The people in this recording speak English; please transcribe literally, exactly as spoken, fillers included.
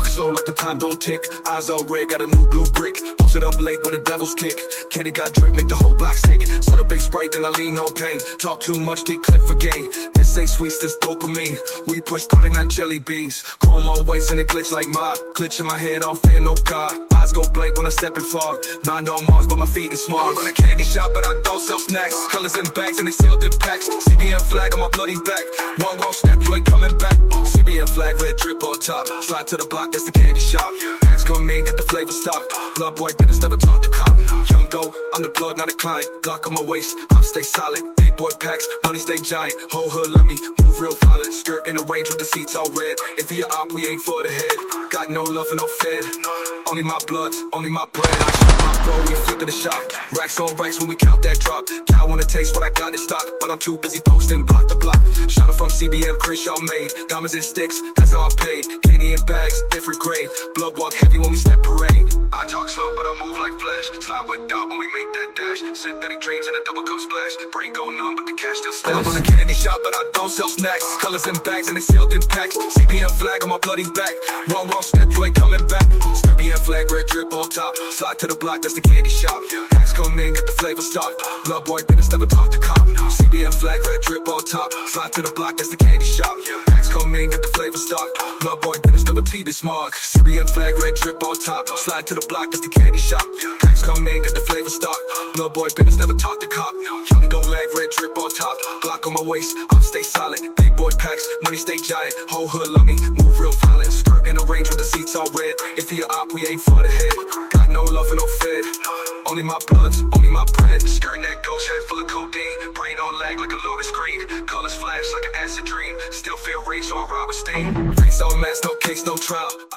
Walk slow like the time don't tick. Eyes all red, got a new blue brick. Post it up late when the devil's kick. Candy got drink, make the whole block sick. Set a big Sprite, then I lean no pain. Talk too much, get clip for gain. This ain't sweets, this dopamine. We push pudding like jelly beans. Chrome always and it glitch like mob. Glitch in my head, I don't fear no God. Eyes go blank when I step in fog. Mind on Mars, but my feet in smog. Run a candy shop, but I don't sell snacks. Colors in bags and they sealed in packs. C B M flag on my bloody back. One wrong step, you ain't coming back. C B M flag, red drip on top. Slide to the block, that's the candy shop. Hands gon' mean, get the flavor stop. Blood boy, business never talk to cop. Young go, I'm the plug, not a client. Glock on my waist, I'm stay solid. Big boy packs, money stay giant. Whole hood love me, move real violent. Skirt in the range with the seats all red. If you're op, we ain't for the head. Got no love for no fed. Only my blood, only my bread. I shoot my bro, we flip to the shop. Racks on racks when we count that drop. Cow wanna taste what I got in stock, but I'm too busy posting block to block. Shot it from C B M, Crenshaw made. Diamonds and sticks, that's how I paid. Candy in bags, different grade. Blood walk heavy when we step parade. I talk slow, but I move like flash. Slide with dot when we make that dash. Synthetic dreams and a double cup splash. Brain go numb, but the cash still stash. I'm on a candy shop, but I don't sell snacks. Colors in bags and they sealed in packs. C B M flag on my bloody back. Wrong, wrong step, you ain't coming back. C B M flag, red drip on top. Slide to the block, that's the candy shop. Hacks come in, get the flavor stop. Blood boy, business never talk to cop. C B M flag, red drip on top. Slide to the block, that's the candy shop. Hacks come in, get the flavor stop. Blood boy, business never T this smog. C B M flag, red drip on top. Slide to the block, that's the candy shop. Hacks come in, get the flavor stop. Blood boy, business never talk to cop. Young don't lag, red drip on top. Block on my waist, I'm stay solid. Big boy packs, money stay giant. Whole hood love me, move real violent. Skirt in the range with the seats all red. If you're op, we ain't for the head. Got no love for no fed. Only my bloods, only my bread. Skirt that ghost head full of codeine. Brain on lag like a loaded screen. Colors flash like an acid dream. Still feel rage, so I rob a stain. Face all mask, no case, no trial.